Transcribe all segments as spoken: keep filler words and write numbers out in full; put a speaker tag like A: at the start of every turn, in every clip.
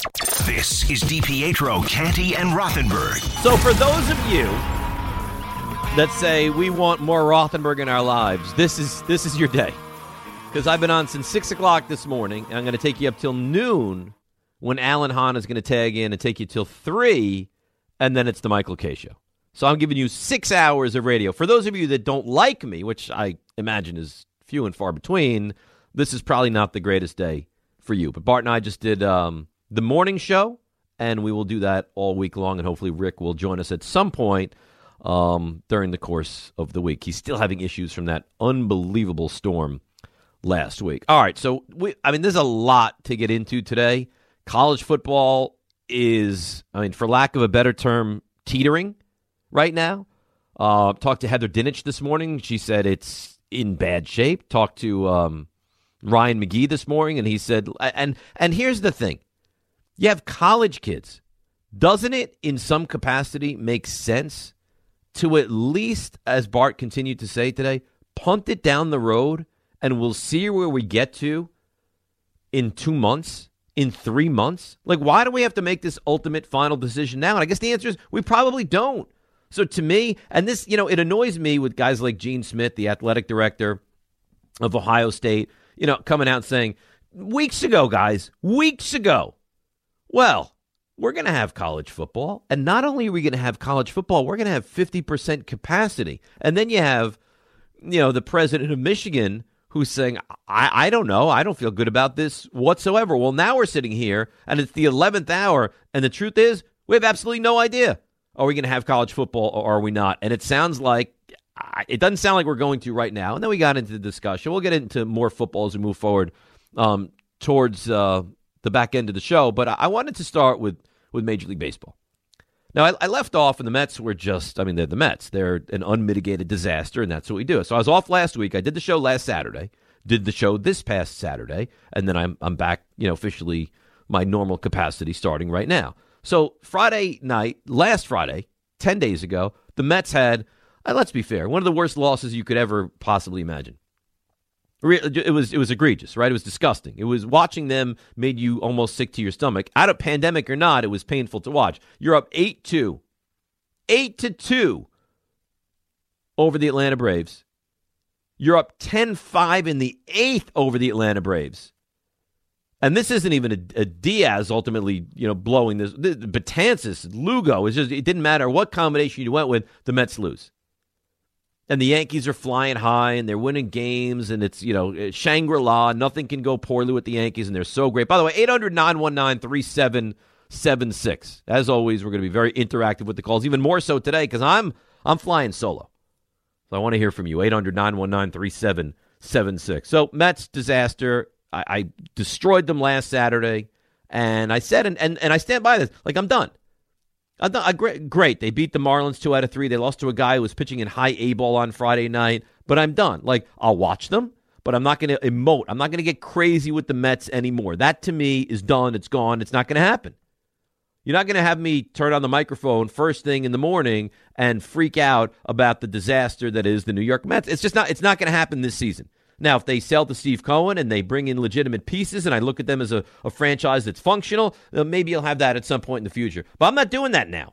A: This is DiPietro, Canty, and Rothenberg.
B: So for those of you that say we want more Rothenberg in our lives, this is this is your day. Because I've been on since six o'clock this morning, and I'm going to take you up till noon when Alan Hahn is going to tag in and take you till three, and then it's the Michael Kay Show. So I'm giving you six hours of radio. For those of you that don't like me, which I imagine is few and far between, this is probably not the greatest day for you. But Bart and I just did um, the morning show, and we will do that all week long, and hopefully Rick will join us at some point um, during the course of the week. He's still having issues from that unbelievable storm last week. All right, so we, I mean, there's a lot to get into today. College football is, I mean, for lack of a better term, teetering right now. Uh, talked to Heather Dinich this morning. She said it's in bad shape. Talked to um, Ryan McGee this morning, and he said, and and here's the thing. You have college kids. Doesn't it, in some capacity, make sense to at least, as Bart continued to say today, punt it down the road, and we'll see where we get to in two months, in three months? Like, why do we have to make this ultimate final decision now? And I guess the answer is we probably don't. So to me, and this, you know, it annoys me with guys like Gene Smith, the athletic director of Ohio State, you know, coming out saying, weeks ago, guys, weeks ago, well, we're going to have college football. And not only are we going to have college football, we're going to have fifty percent capacity. And then you have, you know, the president of Michigan who's saying, I, I don't know, I don't feel good about this whatsoever. Well, now we're sitting here, and it's the eleventh hour, and the truth is, we have absolutely no idea. Are we going to have college football or are we not? And it sounds like, it doesn't sound like we're going to right now. And then we got into the discussion. We'll get into more football as we move forward um, towards uh, the back end of the show. But I wanted to start with, with Major League Baseball. Now, I, I left off, and the Mets were just, I mean, they're the Mets. They're an unmitigated disaster, and that's what we do. So I was off last week. I did the show last Saturday, did the show this past Saturday, and then I'm I'm back, you know, officially my normal capacity starting right now. So Friday night, last Friday, ten days ago, the Mets had, uh, let's be fair, one of the worst losses you could ever possibly imagine. It was it was egregious, right? It was disgusting. It was, watching them made you almost sick to your stomach. Out of pandemic or not, it was painful to watch. You're up eight two. eight to two over the Atlanta Braves. You're up ten five in the eighth over the Atlanta Braves. And this isn't even a, a Diaz ultimately, you know, blowing this. Betances, Lugo, it's just, it didn't matter what combination you went with, the Mets lose. And the Yankees are flying high, and they're winning games, and it's, you know, Shangri-La. Nothing can go poorly with the Yankees, and they're so great. By the way, eight hundred, nine one nine, three seven seven six. As always, we're going to be very interactive with the calls, even more so today, because I'm I'm flying solo. So I want to hear from you, eight hundred, nine one nine, three seven seven six. So Mets disaster. I, I destroyed them last Saturday, and I said, and, and, and I stand by this, like, I'm done. I'm done. I, great, great. They beat the Marlins two out of three. They lost to a guy who was pitching in high A ball on Friday night, but I'm done. Like, I'll watch them, but I'm not going to emote. I'm not going to get crazy with the Mets anymore. That, to me, is done. It's gone. It's not going to happen. You're not going to have me turn on the microphone first thing in the morning and freak out about the disaster that is the New York Mets. It's just not, it's not going to happen this season. Now, if they sell to Steve Cohen and they bring in legitimate pieces and I look at them as a, a franchise that's functional, uh, maybe you'll have that at some point in the future. But I'm not doing that now.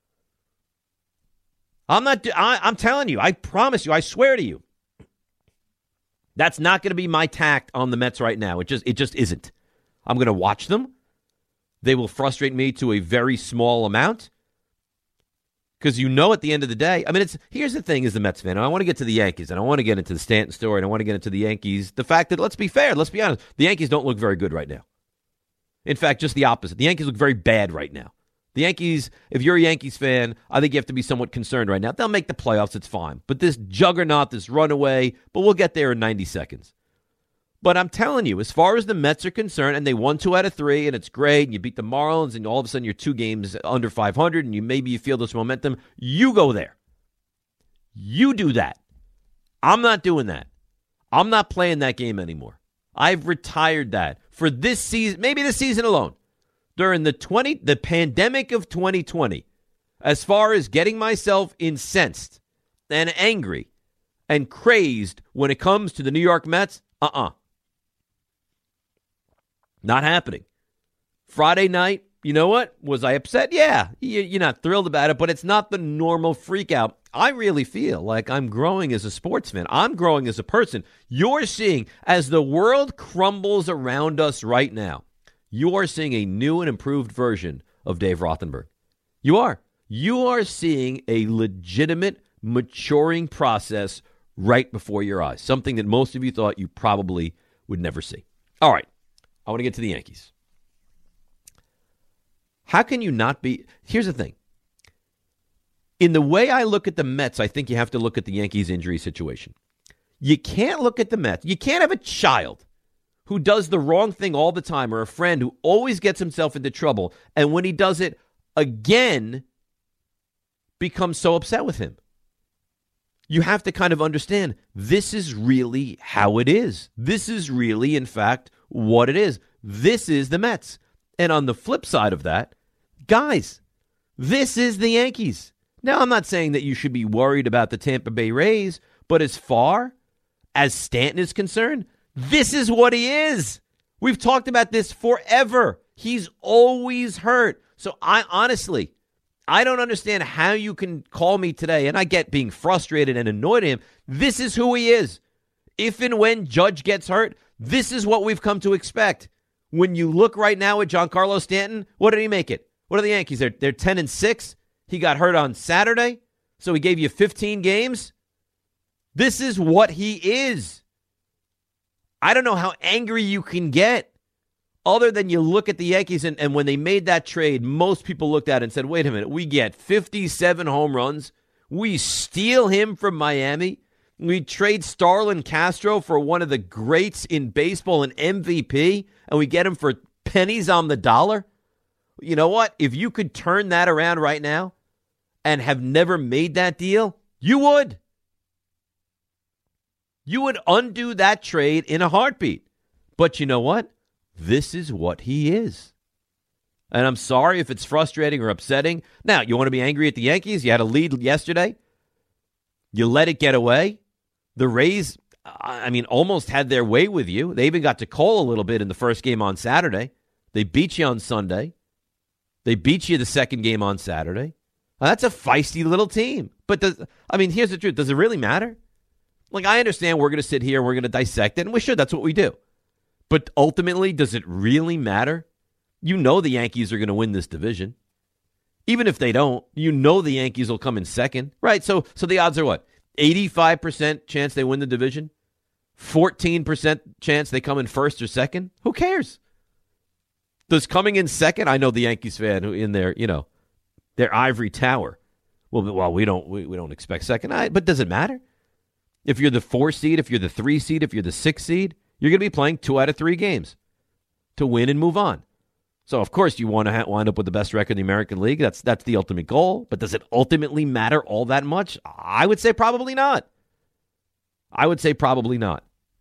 B: I'm not. Do- I, I'm telling you, I promise you, I swear to you, that's not going to be my tact on the Mets right now. It just, it just isn't. I'm going to watch them. They will frustrate me to a very small amount. Because you know at the end of the day, I mean, it's here's the thing as the Mets fan, and I want to get to the Yankees, and I want to get into the Stanton story, and I want to get into the Yankees. The fact that, let's be fair, let's be honest, the Yankees don't look very good right now. In fact, just the opposite. The Yankees look very bad right now. The Yankees, if you're a Yankees fan, I think you have to be somewhat concerned right now. They'll make the playoffs, it's fine. But this juggernaut, this runaway, but we'll get there in ninety seconds. But I'm telling you, as far as the Mets are concerned, and they won two out of three, and it's great, and you beat the Marlins, and all of a sudden you're two games under five hundred, and you maybe you feel this momentum, you go there. You do that. I'm not doing that. I'm not playing that game anymore. I've retired that for this season, maybe this season alone. During the twenty, the pandemic of twenty twenty, as far as getting myself incensed and angry and crazed when it comes to the New York Mets, uh-uh. Not happening. Friday night, you know what? Was I upset? Yeah. You're not thrilled about it, but it's not the normal freak out. I really feel like I'm growing as a sports fan. I'm growing as a person. You're seeing, as the world crumbles around us right now, you are seeing a new and improved version of Dave Rothenberg. You are. You are seeing a legitimate maturing process right before your eyes, something that most of you thought you probably would never see. All right, I want to get to the Yankees. How can you not be? Here's the thing. In the way I look at the Mets, I think you have to look at the Yankees' injury situation. You can't look at the Mets. You can't have a child who does the wrong thing all the time, or a friend who always gets himself into trouble, and when he does it again, becomes so upset with him. You have to kind of understand, this is really how it is. This is really, in fact, what it is. This is the Mets. And on the flip side of that, guys, this is the Yankees. Now, I'm not saying that you should be worried about the Tampa Bay Rays, but as far as Stanton is concerned, this is what he is. We've talked about this forever. He's always hurt. So I honestly, I don't understand how you can call me today, and I get being frustrated and annoyed at him. This is who he is. If and when Judge gets hurt, this is what we've come to expect. When you look right now at Giancarlo Stanton, what did he make it? What are the Yankees? They're, they're ten and six. He got hurt on Saturday, so he gave you fifteen games. This is what he is. I don't know how angry you can get. Other than you look at the Yankees, and, and when they made that trade, most people looked at it and said, wait a minute, we get fifty-seven home runs. We steal him from Miami. We trade Starlin Castro for one of the greats in baseball, an M V P, and we get him for pennies on the dollar. You know what? If you could turn that around right now and have never made that deal, you would. You would undo that trade in a heartbeat. But you know what? This is what he is. And I'm sorry if it's frustrating or upsetting. Now, you want to be angry at the Yankees? You had a lead yesterday. You let it get away. The Rays, I mean, almost had their way with you. They even got to call a little bit in the first game on Saturday. They beat you on Sunday. They beat you the second game on Saturday. Now, that's a feisty little team. But, does, I mean, here's the truth. Does it really matter? Like, I understand we're going to sit here and we're going to dissect it, and we should. That's what we do. But ultimately, does it really matter? You know the Yankees are going to win this division. Even if they don't, you know the Yankees will come in second. Right, so so the odds are what? eighty-five percent chance they win the division? fourteen percent chance they come in first or second? Who cares? Does coming in second, I know the Yankees fan who in their, you know, their ivory tower. Well, well we don't we, we don't expect second. I, but does it matter? If you're the four seed, if you're the three seed, if you're the six seed, you're going to be playing two out of three games to win and move on. So, of course, you want to ha- wind up with the best record in the American League. That's that's the ultimate goal. But does it ultimately matter all that much? I would say probably not. I would say probably not.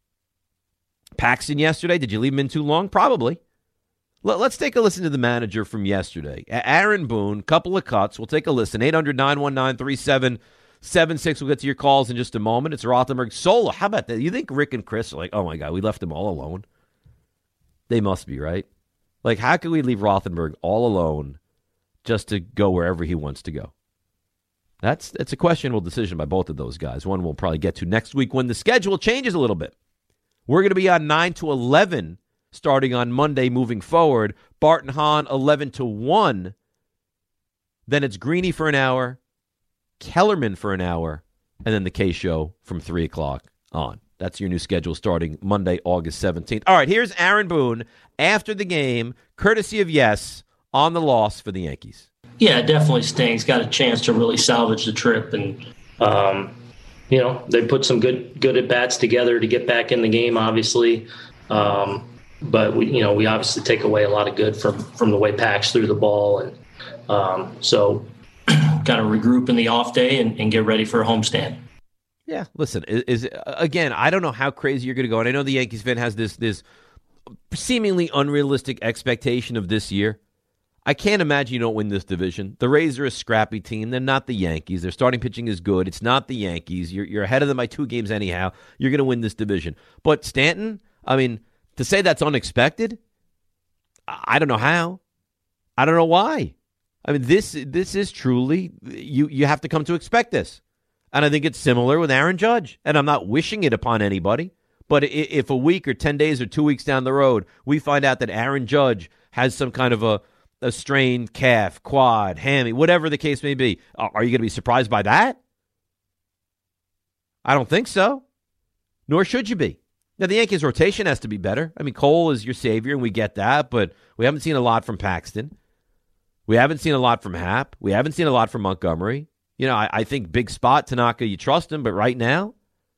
B: Paxton yesterday, did you leave him in too long? Probably. L- let's take a listen to the manager from yesterday. Aaron Boone, couple of cuts. We'll take a listen. eight hundred, nine one nine, three seven seven six. We'll get to your calls in just a moment. It's Rothenberg solo. How about that? You think Rick and Chris are like, oh, my God, we left them all alone? They must be, right? Like, how can we leave Rothenberg all alone just to go wherever he wants to go? That's that's a questionable decision by both of those guys. One we'll probably get to next week when the schedule changes a little bit. We're going to be on nine to eleven starting on Monday moving forward. Bart and Hahn, eleven to one. Then it's Greeny for an hour, Kellerman for an hour, and then the K-Show from three o'clock on. That's your new schedule starting Monday, August seventeenth. All right, here's Aaron Boone after the game, courtesy of Yes, on the loss for the Yankees.
C: Yeah, it definitely stings. Got a chance to really salvage the trip. And, um, you know, they put some good good at-bats together to get back in the game, obviously. Um, but, we, you know, we obviously take away a lot of good from, from the way Pax threw the ball. And um, so got to regroup in the off day and, and get ready for a homestand.
B: Yeah, listen, is, is again, I don't know how crazy you're going to go, and I know the Yankees fan has this this seemingly unrealistic expectation of this year. I can't imagine you don't win this division. The Rays are a scrappy team. They're not the Yankees. Their starting pitching is good. It's not the Yankees. You're, you're ahead of them by two games anyhow. You're going to win this division. But Stanton, I mean, to say that's unexpected, I don't know how. I don't know why. I mean, this this is truly, you, you have to come to expect this. And I think it's similar with Aaron Judge. And I'm not wishing it upon anybody. But if a week or ten days or two weeks down the road, we find out that Aaron Judge has some kind of a, a strained calf, quad, hammy, whatever the case may be, are you going to be surprised by that? I don't think so. Nor should you be. Now, the Yankees' rotation has to be better. I mean, Cole is your savior, and we get that, but we haven't seen a lot from Paxton. We haven't seen a lot from Happ. We haven't seen a lot from Montgomery. You know, I, I think big spot, Tanaka, you trust him, but right now,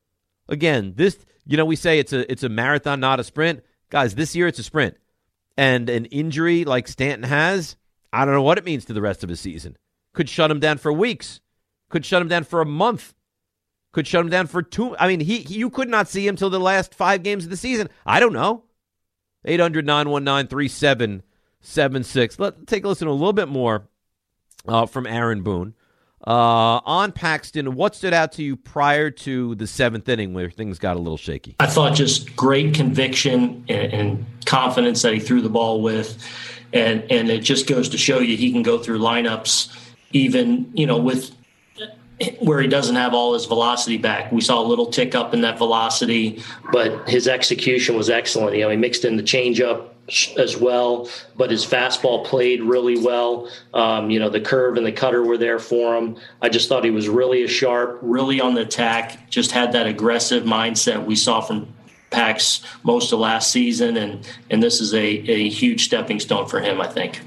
B: again, this, you know, we say it's a it's a marathon, not a sprint. Guys, this year it's a sprint. And an injury like Stanton has, I don't know what it means to the rest of his season. Could shut him down for weeks. Could shut him down for a month. Could shut him down for two. I mean, he, he you could not see him till the last five games of the season. I don't know. eight hundred, nine one nine, three seven seven six. Let's take a listen to a little bit more uh, from Aaron Boone. Uh, on Paxton, what stood out to you prior to the seventh inning where things got a little shaky?
C: I thought just great conviction and, and confidence that he threw the ball with. And, and it just goes to show you he can go through lineups even, you know, with where he doesn't have all his velocity back. We saw a little tick up in that velocity, but his execution was excellent. You know, he mixed in the changeup as well, but his fastball played really well. Um, you know, the curve and the cutter were there for him. I just thought he was really sharp, really on the attack, just had that aggressive mindset we saw from Pax most of last season, and and this is a, a huge stepping stone for him, I think.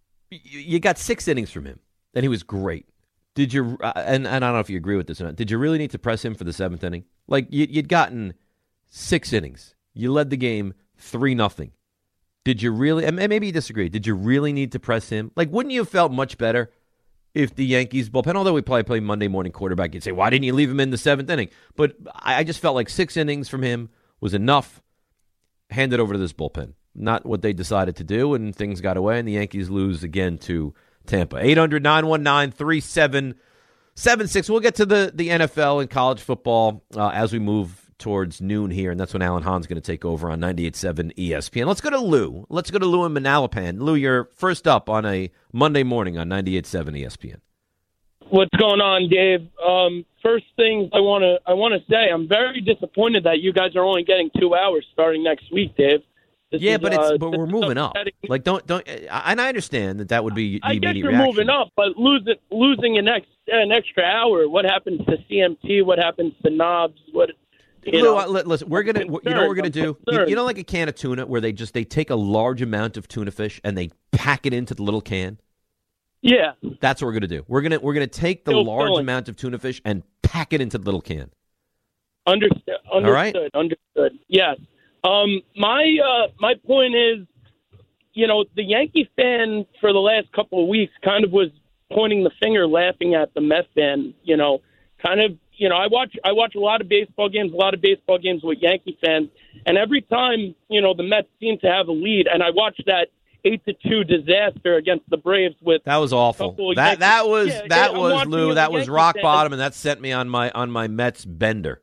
B: You got six innings from him, and he was great. Did you, uh, and, and I don't know if you agree with this or not, did you really need to press him for the seventh inning? Like, you, you'd gotten six innings. You led the game three nothing. Did you really, and maybe you disagree, did you really need to press him? Like, wouldn't you have felt much better if the Yankees bullpen, although we probably play Monday morning quarterback, you'd say, why didn't you leave him in the seventh inning? But I, I just felt like six innings from him was enough. Hand it over to this bullpen. Not what they decided to do, and things got away, and the Yankees lose again to Tampa. eight hundred, nine one nine, three seven seven six. We'll get to the, the N F L and college football uh, as we move towards noon here, and that's when Alan Hahn's going to take over on ninety-eight point seven E S P N. Let's go to Lou. Let's go to Lou in Manalapan. Lou, you're first up on a Monday morning on ninety-eight point seven E S P N.
D: What's going on, Dave? Um, first thing I want to I want to say, I'm very disappointed that you guys are only getting two hours starting next week, Dave. This
B: yeah,
D: is,
B: but it's
D: uh,
B: but we're moving up. Like don't don't, and I understand that that would be the
D: I
B: immediate
D: guess you're
B: reaction.
D: moving up, but losing losing an ex, an extra hour. What happens to C M T? What happens to Knobs? What? You
B: Lou,
D: know,
B: uh, listen, we're gonna. You know what we're gonna do? You, you know, like a can of tuna, where they just they take a large amount of tuna fish and they pack it into the little can.
D: Yeah,
B: that's what we're gonna do. We're gonna we're gonna take the
D: Still
B: large
D: filling.
B: amount of tuna fish and pack it into the little can.
D: Understood. Understood.
B: All right?
D: Understood. Yes. Um, my uh, my point is, you know, the Yankee fan for the last couple of weeks kind of was pointing the finger, laughing at the Mets fan. You know, kind of. You know, I watch I watch a lot of baseball games, a lot of baseball games with Yankee fans, and every time, you know, the Mets seem to have a lead, and I watched that eight to two disaster against the Braves with
B: that was awful. That that was
D: yeah,
B: that
D: yeah,
B: was Lou. That was rock
D: fans.
B: bottom, and that sent me on my on my Mets bender.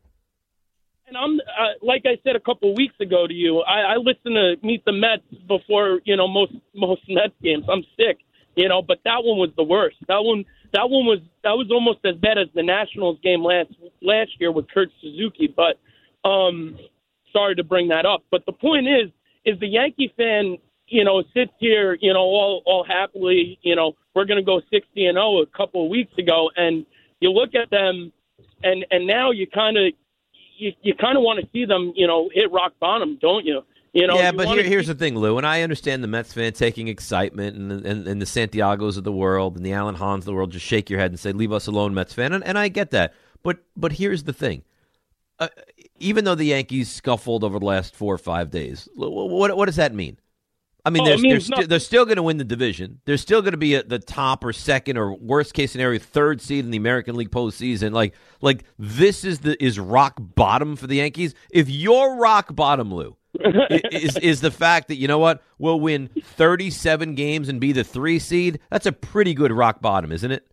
D: And I'm uh, like I said a couple of weeks ago to you, I, I listen to Meet the Mets before, you know, most most Mets games. I'm sick, you know, but that one was the worst. That one. That one was that was almost as bad as the Nationals game last last year with Kurt Suzuki. But um, sorry to bring that up. But the point is, is the Yankee fan, you know, sits here, you know, all all happily, you know, we're going to go sixty and oh a couple of weeks ago, and you look at them, and and now you kind of you you kind of want to see them, you know, hit rock bottom, don't you? You know,
B: yeah,
D: you
B: but here, here's
D: see-
B: the thing, Lou, and I understand the Mets fan taking excitement, and, and and the Santiagos of the world and the Alan Hahns of the world just shake your head and say, leave us alone, Mets fan, and, and I get that. But but here's the thing. Uh, even though the Yankees scuffled over the last four or five days, what what does that mean? I mean,
D: Oh,
B: they're,
D: it means
B: they're, sti-
D: nothing.
B: they're still going to win the division. They're still going to be at the top or second or worst case scenario third seed in the American League postseason. Like like this is the is rock bottom for the Yankees. If you're rock bottom, Lou, is is the fact that, you know what, we'll win thirty-seven games and be the three seed. That's a pretty good rock bottom, isn't it?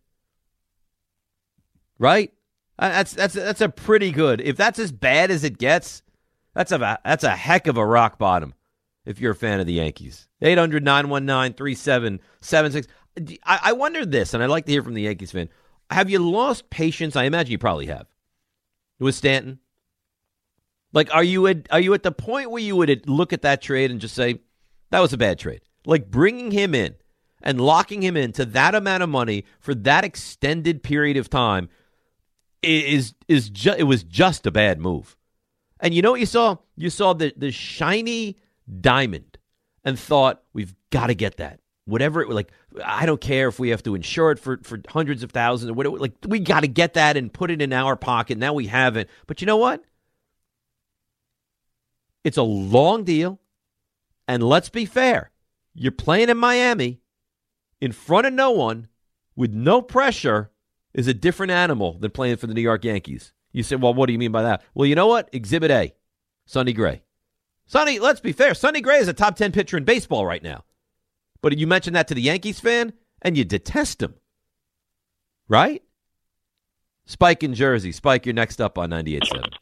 B: Right? Uh, That's that's that's a pretty good. If that's as bad as it gets, that's a that's a heck of a rock bottom. if you're a fan of the Yankees. eight hundred, nine one nine, three seven seven six. I, I wonder this, and I'd like to hear from the Yankees fan. Have you lost patience? I imagine you probably have. With Stanton? Like, are you at, are you at the point where you would look at that trade and just say, that was a bad trade? Like, bringing him in and locking him into that amount of money for that extended period of time is is ju- it was just a bad move. And you know what you saw? You saw the, the shiny diamond and thought, we've got to get that. Whatever, it, like, I don't care if we have to insure it for, for hundreds of thousands or whatever. Like, we got to get that and put it in our pocket. Now we have it. But you know what? It's a long deal. And let's be fair. You're playing in Miami in front of no one with no pressure is a different animal than playing for the New York Yankees. You say, well, what do you mean by that? Well, you know what? Exhibit A, Sonny Gray. Sonny, let's be fair. Sonny Gray is a top ten pitcher in baseball right now. But you mentioned that to the Yankees fan, and you detest him. Right? Spike in Jersey. Spike, you're next up on ninety-eight point seven.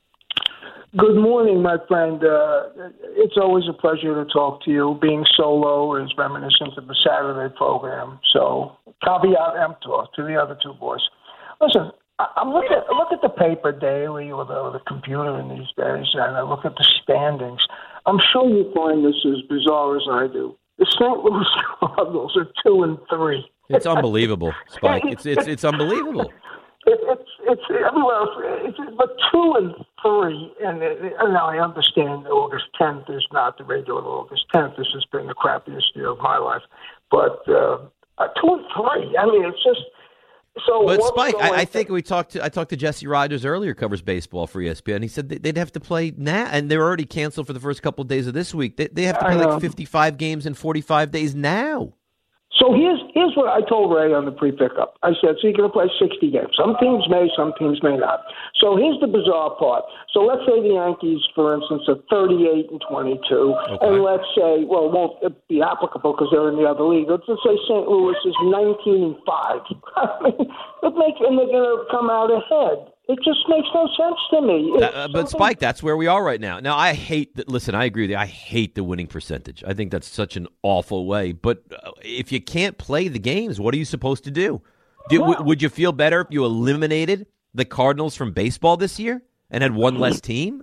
E: Good morning, my friend. Uh, it's always a pleasure to talk to you. Being solo is reminiscent of the Saturday program. So, caveat emptor to the other two boys. Listen, I, I look at I look at the paper daily or the, or the computer in these days, and I look at the standings. I'm sure you find this as bizarre as I do. The Saint Louis Cardinals are two and three.
B: It's unbelievable, Spike. It's it's it's unbelievable.
E: It, it's it's everywhere else. It's, but two and three, and, it, and now I understand August tenth is not the regular August tenth. This has been the crappiest year of my life. But uh, two and three. I mean, it's just so.
B: But Spike, I, I think we talked to I talked to Jesse Rogers earlier, covers baseball for E S P N. He said they'd have to play now, and they're already canceled for the first couple of days of this week. They, they have to play like fifty-five games in forty-five days now.
E: So here's here's what I told Ray on the pre-pickup. I said, so you're going to play sixty games. Some teams may, some teams may not. So here's the bizarre part. So let's say the Yankees, for instance, are thirty-eight and twenty-two, okay. And let's say, well, it won't be applicable because they're in the other league. Let's just say Saint Louis is nineteen and five. I mean, it makes, and they're going to come out ahead. It just makes no sense to me.
B: That, uh, but Spike, that's where we are right now. Now, I hate that. Listen, I agree with you. I hate the winning percentage. I think that's such an awful way. But uh, if you can't play the games, what are you supposed to do? do well, w- would you feel better if you eliminated the Cardinals from baseball this year and had one less team?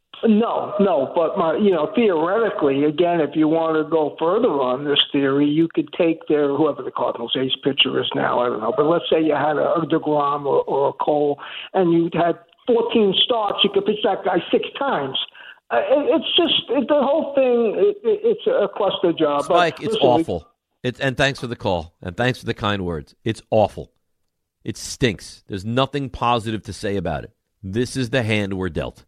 E: No, no, but my, you know, theoretically, again, if you want to go further on this theory, you could take their whoever the Cardinals' ace pitcher is now. I don't know, but let's say you had a, a DeGrom or, or a Cole, and you had fourteen starts. You could pitch that guy six times. Uh, it, it's just it, the whole thing. It, it, it's a cluster job.
B: Spike,
E: but,
B: it's
E: listen,
B: awful. It's and thanks for the call and thanks for the kind words. It's awful. It stinks. There's nothing positive to say about it. This is the hand we're dealt.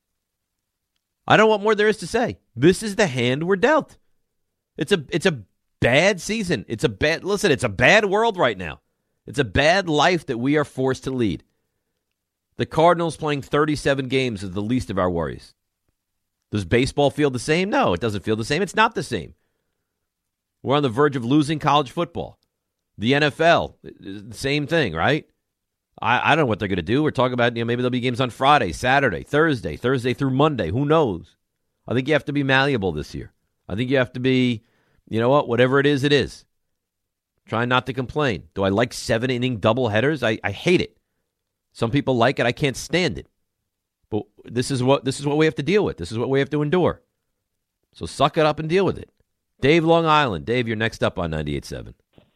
B: I don't know what more there is to say. This is the hand we're dealt. It's a it's a bad season. It's a bad listen, it's a bad world right now. It's a bad life that we are forced to lead. The Cardinals playing thirty-seven games is the least of our worries. Does baseball feel the same? No, it doesn't feel the same. It's not the same. We're on the verge of losing college football. The N F L, same thing, right? I, I don't know what they're going to do. We're talking about, you know, maybe there'll be games on Friday, Saturday, Thursday, Thursday through Monday. Who knows? I think you have to be malleable this year. I think you have to be, you know what, whatever it is, it is. Trying not to complain. Do I like seven-inning doubleheaders? I, I hate it. Some people like it. I can't stand it. But this is what this is what we have to deal with. This is what we have to endure. So suck it up and deal with it. Dave, Long Island. Dave, you're next up on ninety-eight point seven.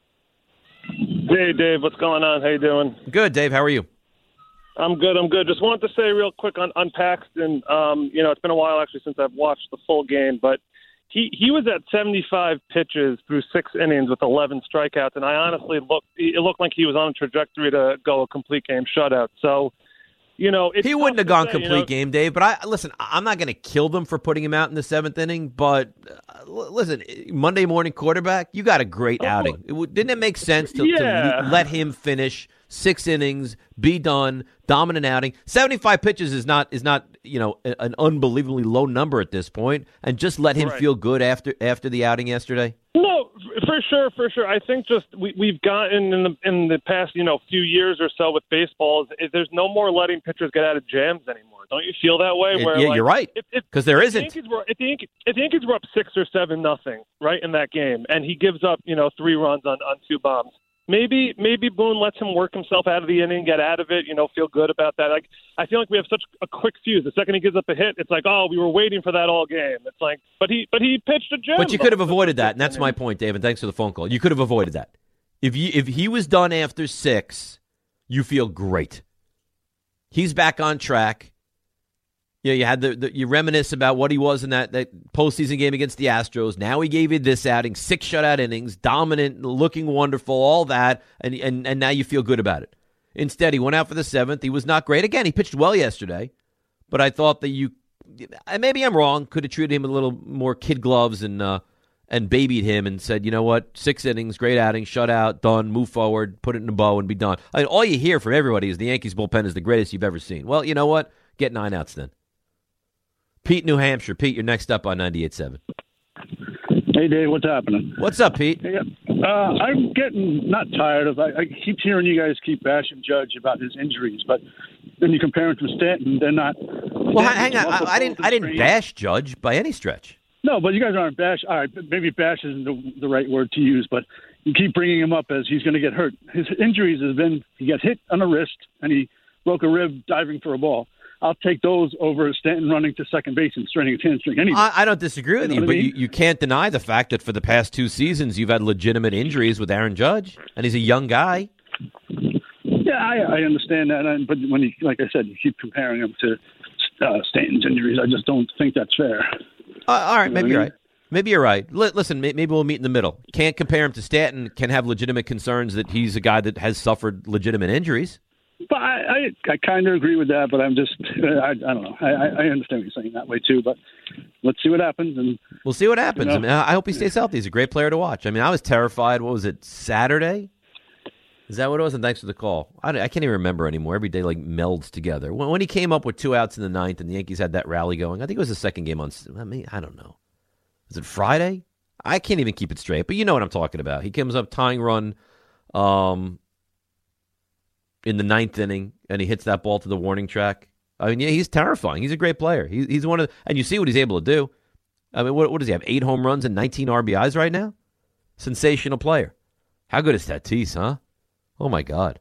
F: Hey, Dave, what's going on? How you doing?
B: Good, Dave. How are you?
F: I'm good. I'm good. Just wanted to say real quick on, on Paxton. Um, you know, it's been a while actually since I've watched the full game, but he, he was at seventy-five pitches through six innings with eleven strikeouts, and I honestly looked it looked like he was on a trajectory to go a complete game shutout. So, you know, it's
B: he wouldn't have gone
F: say,
B: complete
F: you know,
B: game, Dave. But I listen. I'm not going to kill them for putting him out in the seventh inning. But uh, listen, Monday morning quarterback, you got a great oh, outing. It, didn't it make sense to,
F: yeah.
B: to let him finish six innings, be done, dominant outing? seventy-five pitches is not is not you know an unbelievably low number at this point, and just let him
F: right.
B: feel good after after the outing yesterday.
F: No, for sure, for sure. I think just we, we've gotten in the in the past, you know, few years or so with baseball, is, there's no more letting pitchers get out of jams anymore. Don't you feel that way? Where,
B: yeah,
F: like,
B: you're right. Because there
F: if
B: isn't.
F: The Yankees were, if, the Yankees, if the Yankees were up six or seven nothing, right, in that game, and he gives up, you know, three runs on, on two bombs, maybe maybe Boone lets him work himself out of the inning, get out of it, you know, feel good about that. Like, I feel like we have such a quick fuse. The second he gives up a hit, it's like, oh, we were waiting for that all game. It's like, but he but he pitched a gem.
B: But you could have avoided that, and that's my point, David. Thanks for the phone call. You could have avoided that. If you if he was done after six, you feel great. He's back on track. Yeah, you had the, the you reminisce about what he was in that, that postseason game against the Astros. Now he gave you this outing, six shutout innings, dominant, looking wonderful, all that, and and and now you feel good about it. Instead, he went out for the seventh. He was not great. Again, he pitched well yesterday, but I thought that you, maybe I'm wrong, could have treated him a little more kid gloves and uh, and babied him and said, you know what, six innings, great outing, shutout, done, move forward, put it in a bow and be done. I mean, all you hear from everybody is the Yankees bullpen is the greatest you've ever seen. Well, you know what? Get nine outs then. Pete, New Hampshire. Pete, you're next up on ninety-eight point seven.
G: Hey, Dave, what's happening?
B: What's up, Pete?
G: Hey, uh, I'm getting not tired of. I, I keep hearing you guys keep bashing Judge about his injuries, but then you compare him to Stanton. They're not.
B: Well, hang on. I, I didn't. I didn't bash Judge by any stretch.
G: No, but you guys aren't bash. All right, maybe bash isn't the, the right word to use, but you keep bringing him up as he's going to get hurt. His injuries have been he got hit on the wrist and he broke a rib diving for a ball. I'll take those over Stanton running to second base and straining his hamstring anyway.
B: I, I don't disagree with
G: you,
B: you,
G: know
B: but
G: I mean?
B: you, you can't deny the fact that for the past two seasons you've had legitimate injuries with Aaron Judge, and he's a young guy.
G: Yeah, I, I understand that, and, but when you, like I said, you keep comparing him to uh, Stanton's injuries. I just don't think that's fair.
B: Uh, all right,
G: you know
B: maybe you're
G: I mean?
B: right. Maybe you're right. L- listen, maybe we'll meet in the middle. Can't compare him to Stanton. Can have legitimate concerns that he's a guy that has suffered legitimate injuries.
G: But I, I, I kind of agree with that, but I'm just, I, I don't know. I, I understand what you're saying that way too, but let's see what happens. And
B: we'll see what happens.
G: You know,
B: I mean, I hope he stays healthy. He's a great player to watch. I mean, I was terrified. What was it, Saturday? Is that what it was? And thanks for the call. I, I can't even remember anymore. Every day like melds together. When, when he came up with two outs in the ninth and the Yankees had that rally going, I think it was the second game on, I mean, I don't know. Was it Friday? I can't even keep it straight, but you know what I'm talking about. He comes up tying run, um, in the ninth inning, and he hits that ball to the warning track. I mean, yeah, he's terrifying. He's a great player. He, he's one of, the, and you see what he's able to do. I mean, what, what does he have? Eight home runs and nineteen R B Is right now. Sensational player. How good is Tatis, huh? Oh my God!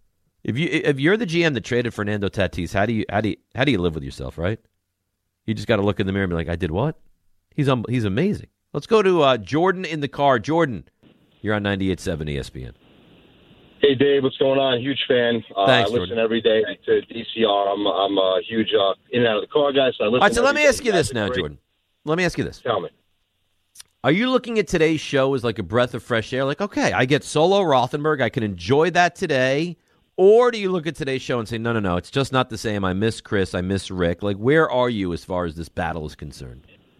B: If you if you're the G M that traded Fernando Tatis, how do you how do you, how do you live with yourself, right? You just got to look in the mirror and be like, I did what? He's um, he's amazing. Let's go to uh, Jordan in the car. Jordan, you're on ninety-eight point seven E S P N.
H: Hey, Dave, what's going on? Huge fan. Uh,
B: Thanks,
H: I listen
B: Jordan.
H: every day to D C R. I'm, I'm a huge uh, in and out of the car guy, so I listen.
B: All right, so let
H: every
B: me
H: day.
B: ask you this
H: That's
B: now,
H: great.
B: Jordan. Let me ask you this.
H: Tell me.
B: Are you looking at today's show as like a breath of fresh air? Like, okay, I get solo Rothenberg. I can enjoy that today. Or do you look at today's show and say, no, no, no, it's just not the same. I miss Chris. I miss Rick. Like, where are you as far as this battle is concerned?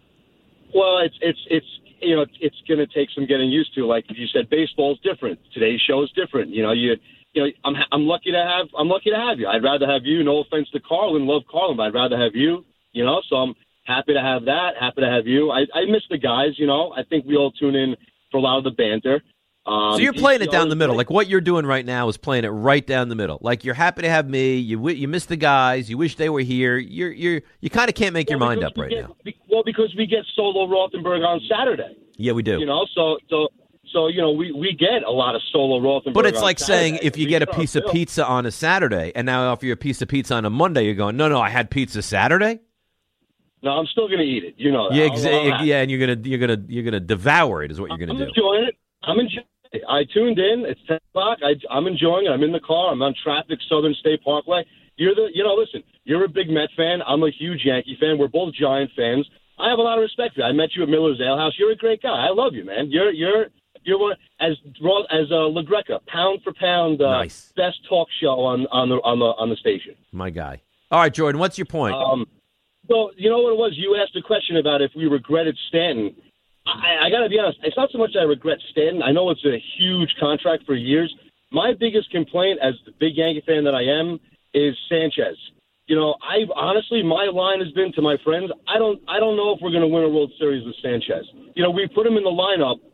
H: Well, it's it's it's you know it's, it's going to take some getting used to. Like you said, baseball's different. Today's show is different. You know, you you know, I'm I'm lucky to have I'm lucky to have you. I'd rather have you. No offense to Carlin, love Carlin, but I'd rather have you. You know, so I'm happy to have that. Happy to have you. I, I miss the guys. You know, I think we all tune in for a lot of the banter. Um,
B: So you're playing it
H: D C R
B: down the
H: is
B: middle.
H: great.
B: Like what you're doing right now is playing it right down the middle. Like you're happy to have me. You wi- you miss the guys. You wish they were here. You're you're you kind of can't make your
H: Well,
B: mind
H: because
B: up
H: we
B: right
H: get-
B: now.
H: be- Well, because we get solo Rothenberg on Saturday.
B: Yeah, we do.
H: You know, so so so you know we, we get a lot of solo Rothenberg.
B: But it's
H: on
B: like saying
H: Saturday.
B: if you
H: We
B: get a
H: our
B: piece of
H: fill.
B: pizza on a Saturday and now I offer you a piece of pizza on a Monday, you're going, no, no, I had pizza Saturday.
H: No, I'm still going to eat it. You know that.
B: Yeah,
H: I'll- I'll
B: exa-
H: have it.
B: yeah, and you're gonna you're gonna you're gonna devour it is what you're
H: I'm
B: gonna do.
H: enjoying it. I'm enjoying it. I tuned in. It's ten o'clock. I, I'm enjoying it. I'm in the car. I'm on traffic, Southern State Parkway. You're the, you know, listen, you're a big Met fan. I'm a huge Yankee fan. We're both Giant fans. I have a lot of respect for you. I met you at Miller's Ale House. You're a great guy. I love you, man. You're, you're, you're one, as, as uh, LaGreca, pound for pound, uh,
B: Nice.
H: best talk show on, on the, on the, on the station.
B: My guy. All right, Jordan, what's your point?
H: Um, so you know what it was? You asked a question about if we regretted Stanton. I, I got to be honest. It's not so much I regret Stanton. I know it's a huge contract for years. My biggest complaint, as the big Yankee fan that I am, is Sanchez. You know, I honestly, my line has been to my friends. I don't, I don't know if we're going to win a World Series with Sanchez. You know, we put him in the lineup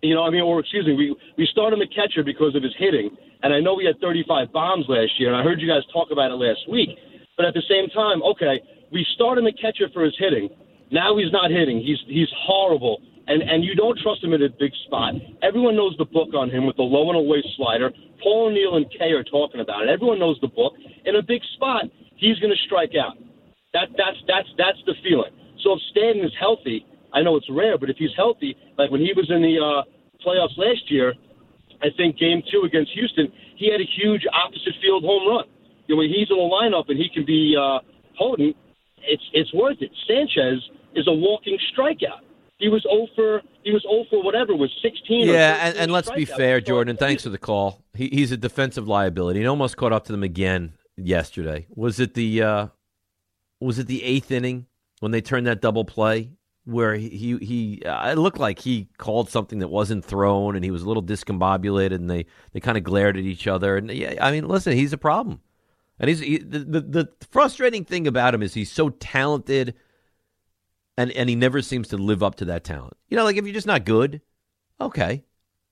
H: You know, I mean, or excuse me, we, we start him at catcher because of his hitting. And I know he had thirty-five bombs last year, and I heard you guys talk about it last week. But at the same time, okay, we start him at catcher for his hitting. Now he's not hitting. He's he's horrible. And and you don't trust him in a big spot. Everyone knows the book on him with the low and away slider. Paul O'Neill and Kay are talking about it. Everyone knows the book. In a big spot, he's going to strike out. That that's that's that's the feeling. So if Stanton is healthy, I know it's rare, but if he's healthy, like when he was in the uh, playoffs last year, I think game two against Houston, he had a huge opposite field home run. You know, when he's in the lineup and he can be uh, potent, it's it's worth it. Sanchez is a walking strikeout. He was zero for he was zero for whatever was sixteen.
B: Yeah, and, and let's be fair, Jordan. Thanks for the call. He, he's a defensive liability. He almost caught up to them again yesterday. Was it the uh, was it the eighth inning when they turned that double play where he he, he uh, it looked like he called something that wasn't thrown and he was a little discombobulated and they, they kind of glared at each other. And yeah, I mean, listen, he's a problem. And he's he, the, the the frustrating thing about him is he's so talented. And and he never seems to live up to that talent. You know, like if you're just not good, okay.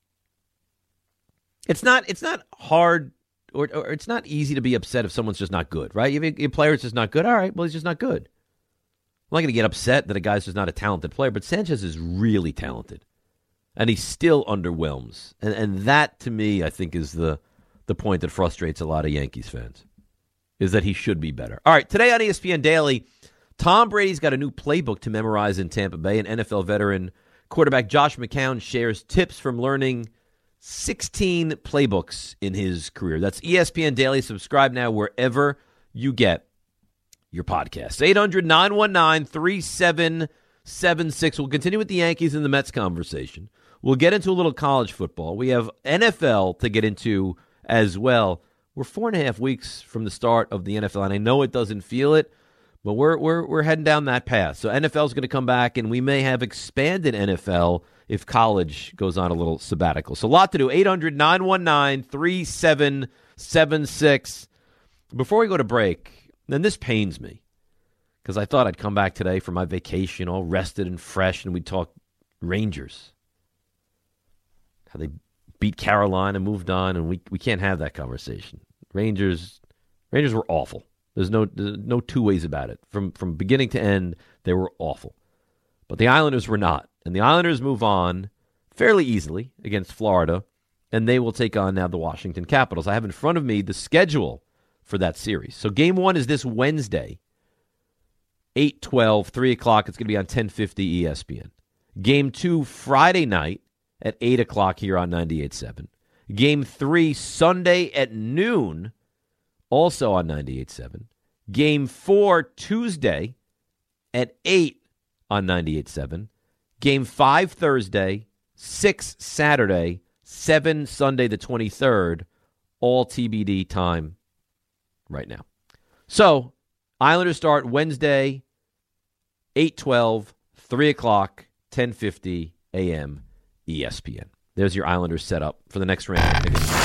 B: It's not it's not hard or, or it's not easy to be upset if someone's just not good, right? If your player is just not good, all right, well, he's just not good. I'm not going to get upset that a guy's just not a talented player, but Sanchez is really talented. And he still underwhelms. And and that, to me, I think is the, the point that frustrates a lot of Yankees fans, is that he should be better. All right, today on E S P N Daily, Tom Brady's got a new playbook to memorize in Tampa Bay, and N F L veteran quarterback Josh McCown shares tips from learning sixteen playbooks in his career. That's E S P N Daily. Subscribe now wherever you get your podcasts. eight hundred nine one nine three seven seven six. We'll continue with the Yankees and the Mets conversation. We'll get into a little college football. We have N F L to get into as well. We're four and a half weeks from the start of the N F L, and I know it doesn't feel it, but we're we're we're heading down that path. So N F L is going to come back, and we may have expanded N F L if college goes on a little sabbatical. So a lot to do. eight hundred nine one nine three seven seven six. Before we go to break, and this pains me, because I thought I'd come back today for my vacation all rested and fresh, and we'd talk Rangers. How they beat Carolina, moved on, and we we can't have that conversation. Rangers Rangers were awful. There's no there's no two ways about it. From from beginning to end, they were awful. But the Islanders were not. And the Islanders move on fairly easily against Florida, and they will take on now the Washington Capitals. I have in front of me the schedule for that series. So game one is this Wednesday, eight twelve, three o'clock. It's going to be on ten fifty E S P N. Game two, Friday night at eight o'clock here on ninety-eight point seven. Game three, Sunday at noon, also on ninety-eight point seven. Game four, Tuesday at eight on ninety-eight point seven. Game five, Thursday, six, Saturday, seven, Sunday the twenty-third, all T B D time right now. So, Islanders start Wednesday, eight twelve, three o'clock, ten fifty a.m. E S P N. There's your Islanders setup for the next round.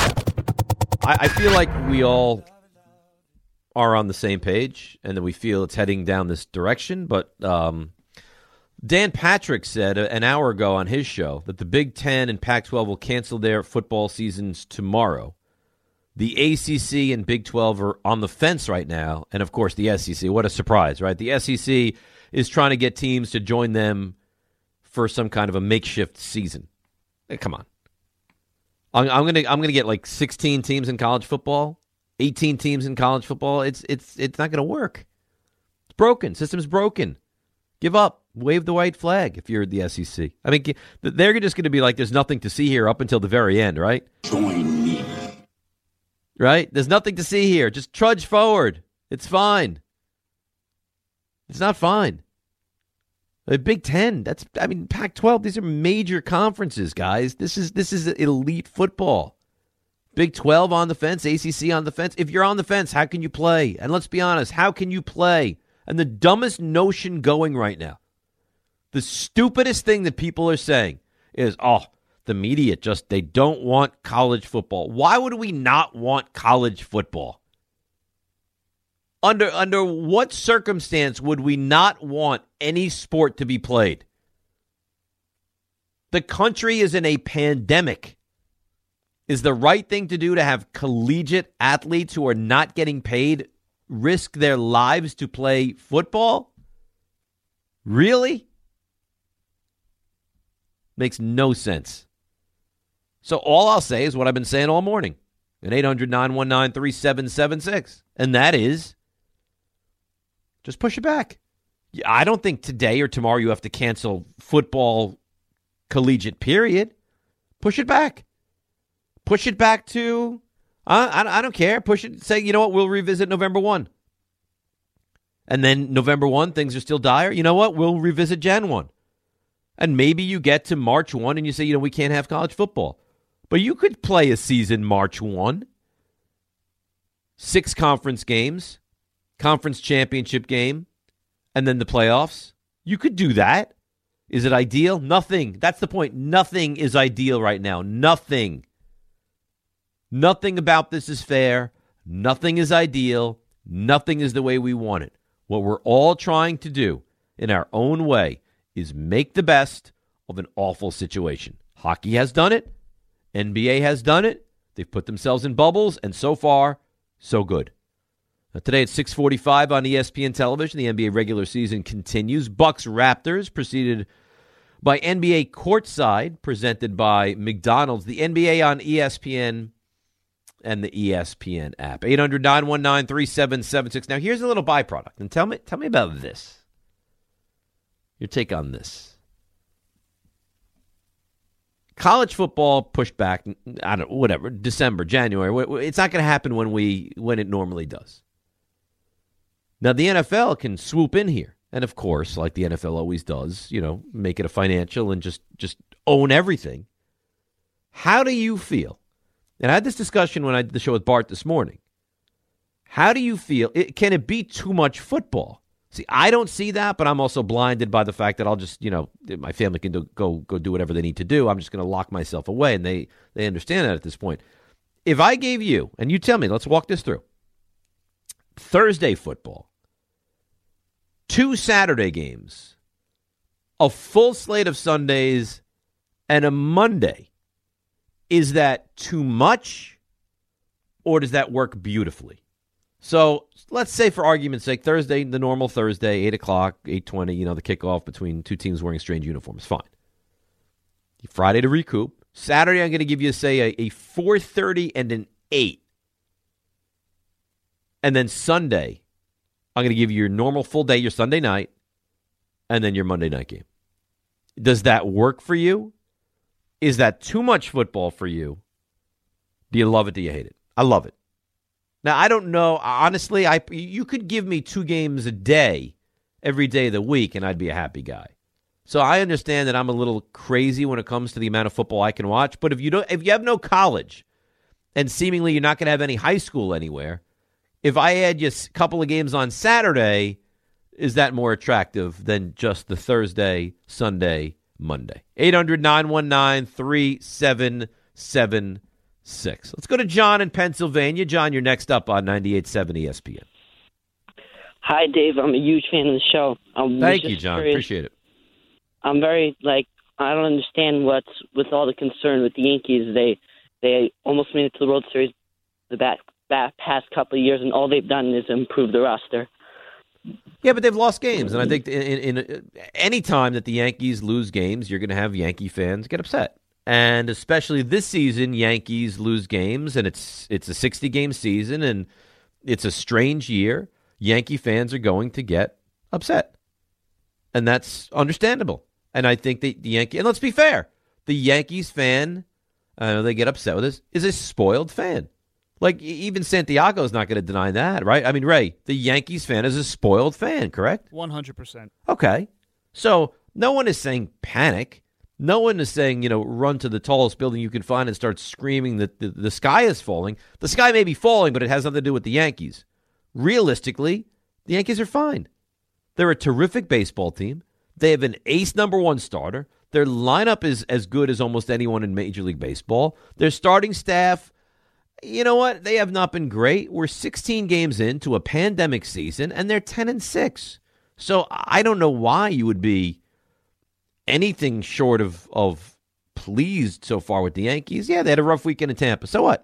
B: I, I feel like we all are on the same page and that we feel it's heading down this direction, but um, Dan Patrick said an hour ago on his show that the Big Ten and Pac twelve will cancel their football seasons tomorrow. The A C C and Big twelve are on the fence right now, and of course the S E C. What a surprise, right? The S E C is trying to get teams to join them for some kind of a makeshift season. Hey, come on. I'm, I'm gonna I'm gonna get like sixteen teams in college football, eighteen teams in college football. It's it's it's not gonna work. It's broken. System's broken. Give up. Wave the white flag if you're the S E C. I mean, they're just going to be like, there's nothing to see here up until the very end, right?
I: Join me.
B: Right? There's nothing to see here. Just trudge forward. It's fine. It's not fine. The Big Ten, that's, I mean, Pac twelve, these are major conferences, guys. This is this is elite football. Big twelve on the fence, A C C on the fence. If you're on the fence, how can you play? And let's be honest, how can you play? And the dumbest notion going right now, the stupidest thing that people are saying is, oh, the media just, they don't want college football. Why would we not want college football? Under under what circumstance would we not want any sport to be played? The country is in a pandemic. Is the right thing to do to have collegiate athletes who are not getting paid risk their lives to play football? Really? Makes no sense. So all I'll say is what I've been saying all morning at eight hundred, nine one nine, three seven seven six. And that is just push it back. I don't think today or tomorrow you have to cancel football collegiate period. Push it back. Push it back to, uh, I, I don't care. Push it, say, you know what, we'll revisit November first. And then November first, things are still dire. You know what, we'll revisit January first. And maybe you get to March first and you say, you know, we can't have college football. But you could play a season March first. Six conference games, conference championship game, and then the playoffs. You could do that. Is it ideal? Nothing. That's the point. Nothing is ideal right now. Nothing. Nothing about this is fair. Nothing is ideal. Nothing is the way we want it. What we're all trying to do in our own way is make the best of an awful situation. Hockey has done it. N B A has done it. They've put themselves in bubbles, and so far, so good. Now, today at six forty-five on E S P N television, the N B A regular season continues. Bucks Raptors preceded by N B A Courtside, presented by McDonald's. The N B A on E S P N and the E S P N app. eight hundred, nine one nine, three seven seven six. Now, here's a little byproduct. And tell me, tell me about this. Your take on this. College football pushed back, I don't know, whatever, December, January. It's not going to happen when we when it normally does. Now, the N F L can swoop in here. And, of course, like the N F L always does, you know, make it a financial and just, just own everything. How do you feel? And I had this discussion when I did the show with Bart this morning. How do you feel? It, can it be too much football? See, I don't see that, but I'm also blinded by the fact that I'll just, you know, my family can do, go go do whatever they need to do. I'm just going to lock myself away, and they, they understand that at this point. If I gave you, and you tell me, let's walk this through, Thursday football, two Saturday games, a full slate of Sundays, and a Monday, is that too much, or does that work beautifully? So let's say, for argument's sake, Thursday, the normal Thursday, eight o'clock, eight twenty, you know, the kickoff between two teams wearing strange uniforms. Fine. Friday to recoup. Saturday, I'm going to give you, say, a, a four thirty and an eight. And then Sunday, I'm going to give you your normal full day, your Sunday night, and then your Monday night game. Does that work for you? Is that too much football for you? Do you love it? Do you hate it? I love it. Now, I don't know. Honestly, I you could give me two games a day every day of the week, and I'd be a happy guy. So I understand that I'm a little crazy when it comes to the amount of football I can watch. But if you don't, if you have no college, and seemingly you're not going to have any high school anywhere, if I add you a couple of games on Saturday, is that more attractive than just the Thursday, Sunday, Monday? eight hundred, nine one nine, three seven seven six. Let's go to John in Pennsylvania. John, you're next up on ninety-eight point seven E S P N.
I: Hi, Dave. I'm a huge fan of the show. I'm
B: Thank you, John.
I: Curious.
B: Appreciate it.
I: I'm very, like, I don't understand what's with all the concern with the Yankees. They they almost made it to the World Series the back, back past couple of years, and all they've done is improve the roster.
B: Yeah, but they've lost games, and I think in, in, in any time that the Yankees lose games, you're going to have Yankee fans get upset. And especially this season, Yankees lose games, and it's it's a sixty-game season, and it's a strange year. Yankee fans are going to get upset, and that's understandable. And I think that the Yankee, and let's be fair, the Yankees fan, I know they get upset with this, is a spoiled fan. Like, even Santiago's not going to deny that, right? I mean, Ray, the Yankees fan is a spoiled fan, correct?
J: one hundred percent.
B: Okay. So no one is saying panic. No one is saying, you know, run to the tallest building you can find and start screaming that the, the sky is falling. The sky may be falling, but it has nothing to do with the Yankees. Realistically, the Yankees are fine. They're a terrific baseball team. They have an ace number one starter. Their lineup is as good as almost anyone in Major League Baseball. Their starting staff, you know what? They have not been great. We're sixteen games into a pandemic season, and they're ten and six. So I don't know why you would be anything short of, of pleased so far with the Yankees. Yeah, they had a rough weekend in Tampa. So what?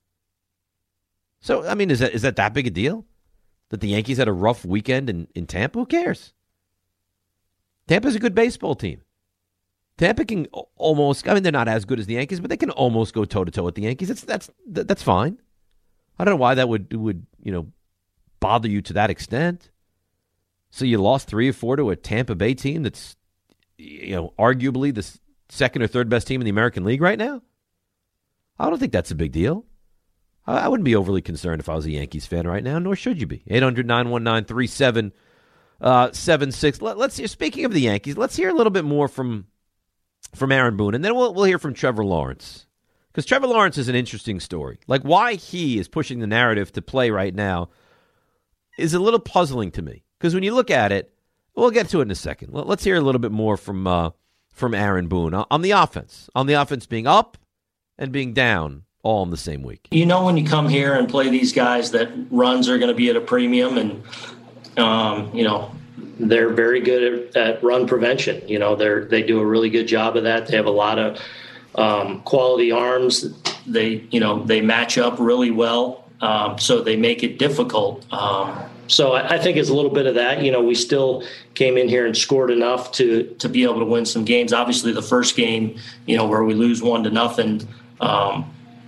B: So, I mean, is that is that that big a deal? That the Yankees had a rough weekend in, in Tampa? Who cares? Tampa's a good baseball team. Tampa can almost, I mean, they're not as good as the Yankees, but they can almost go toe-to-toe with the Yankees. That's that's that's fine. I don't know why that would, would you know, bother you to that extent. So you lost three or four to a Tampa Bay team that's, you know, arguably the second or third best team in the American League right now? I don't think that's a big deal. I wouldn't be overly concerned if I was a Yankees fan right now, nor should you be. eight hundred, nine one nine, three seven seven six. Let, let's hear, speaking of the Yankees, let's hear a little bit more from from Aaron Boone, and then we'll we'll hear from Trevor Lawrence. Because Trevor Lawrence is an interesting story. Like, why he is pushing the narrative to play right now is a little puzzling to me. Because when you look at it, we'll get to it in a second. Let's hear a little bit more from uh, from Aaron Boone on the offense. On the offense being up and being down all in the same week.
C: You know, when you come here and play these guys, that runs are going to be at a premium, and um, you know, they're very good at, at run prevention. You know, they're they do a really good job of that. They have a lot of um, quality arms. They, you know, they match up really well, um, so they make it difficult. Um, so I, I think it's a little bit of that. You know, we still came in here and scored enough to to be able to win some games. Obviously, the first game, you know, where we lose one to nothing. Um,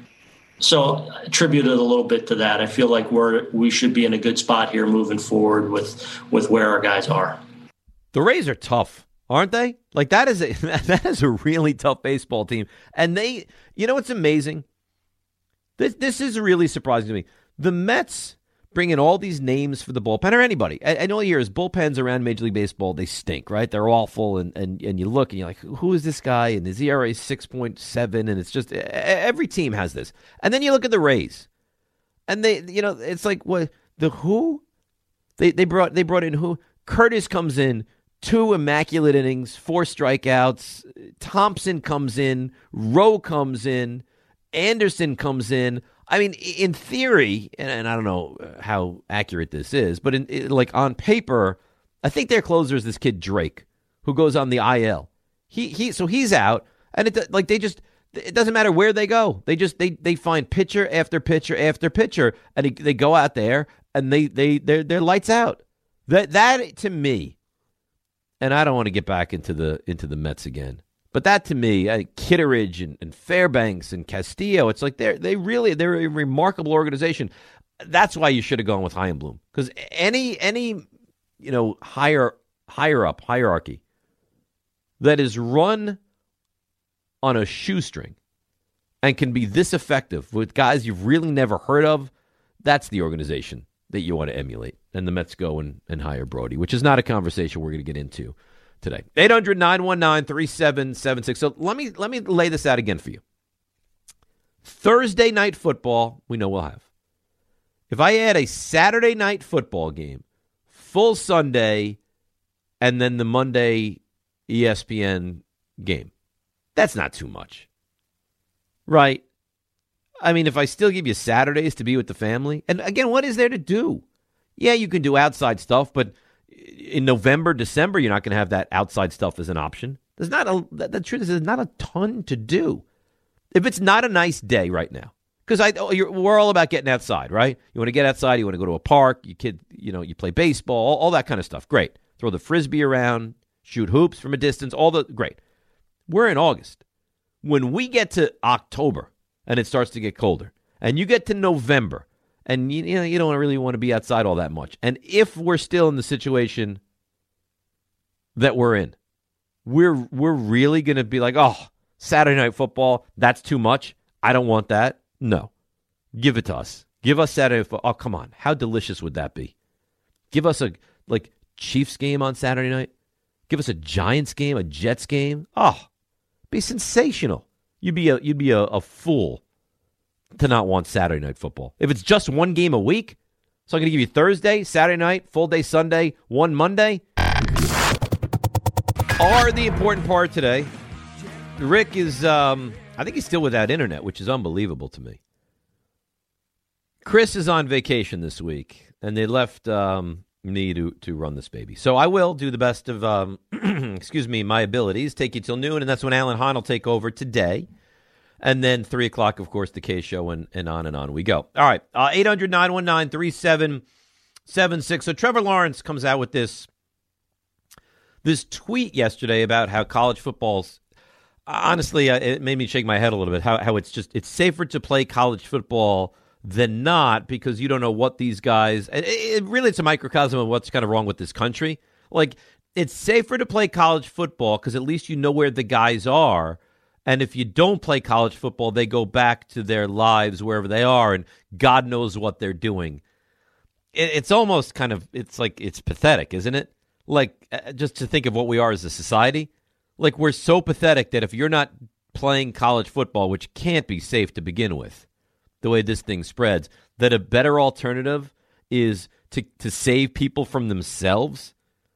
C: So I attributed a little bit to that. I feel like we're we should be in a good spot here moving forward with with where our guys are.
B: The Rays are tough, aren't they? Like that is a that is a really tough baseball team. And they, you know what's amazing? This this is really surprising to me. The Mets bring in all these names for the bullpen, or anybody. I, I know you hear is bullpens around Major League Baseball, they stink, right? They're awful, and, and, and you look and you're like, who is this guy? And his E R A is six point seven, and it's just, every team has this. And then you look at the Rays, and they, you know, it's like, what, the who? They they brought they brought in who? Curtis comes in, two immaculate innings, four strikeouts. Thompson comes in, Rowe comes in, Anderson comes in. I mean, in theory, and, and I don't know how accurate this is, but in, in, like on paper, I think their closer is this kid Drake, who goes on the I L. He he, so he's out, and it like they just it doesn't matter where they go. They just they they find pitcher after pitcher after pitcher, and he, they go out there and they they they're, they're lights out. That that to me, and I don't want to get back into the into the Mets again. But that to me, I, Kitteridge and, and Fairbanks and Castillo, it's like they're they really they're a remarkable organization. That's why you should have gone with Heimblum, because any any you know higher higher up hierarchy that is run on a shoestring and can be this effective with guys you've really never heard of, that's the organization that you want to emulate. And the Mets go and, and hire Brody, which is not a conversation we're going to get into today. eight hundred, nine one nine, three seven seven six. So let me let me lay this out again for you. Thursday night football, we know we'll have. If I add a Saturday night football game, full Sunday, and then the Monday E S P N game, that's not too much. Right? I mean, if I still give you Saturdays to be with the family, and again, what is there to do? Yeah, you can do outside stuff, but in November, December, you're not going to have that outside stuff as an option. There's not a, the, the truth is there's not a ton to do. If it's not a nice day right now, because I, you're, we're all about getting outside, right? You want to get outside, you want to go to a park, you kid, you know, you play baseball, all, all that kind of stuff. Great. Throw the Frisbee around, shoot hoops from a distance, all the, great. We're in August. When we get to October and it starts to get colder, and you get to November, and you, you know you don't really want to be outside all that much. And if we're still in the situation that we're in, we're we're really going to be like, oh, Saturday night football, that's too much. I don't want that. No. Give it to us. Give us Saturday football. Oh, come on. How delicious would that be? Give us a like Chiefs game on Saturday night. Give us a Giants game, a Jets game. Oh, be sensational. You'd be a you'd be a, a fool to not want Saturday night football. If it's just one game a week, so I'm going to give you Thursday, Saturday night, full day Sunday, one Monday, are the important part today. Rick is, um, I think he's still without internet, which is unbelievable to me. Chris is on vacation this week, and they left um, me to, to run this baby. So I will do the best of, um, excuse me, my abilities, take you till noon, and that's when Alan Hahn will take over today. And then three o'clock, of course, the K Show, and, and on and on we go. All right, uh, eight hundred, nine one nine, three seven seven six. So Trevor Lawrence comes out with this, this tweet yesterday about how college football's, honestly, uh, it made me shake my head a little bit, how, how it's just, it's safer to play college football than not, because you don't know what these guys, it, it really, it's a microcosm of what's kind of wrong with this country. Like, it's safer to play college football because at least you know where the guys are. And if you don't play college football, they go back to their lives wherever they are, and God knows what they're doing. It, it's almost kind of, it's like, it's pathetic, isn't it? Like, uh, just to think of what we are as a society. Like, we're so pathetic that if you're not playing college football, which can't be safe to begin with, the way this thing spreads, that a better alternative is to, to save people from themselves.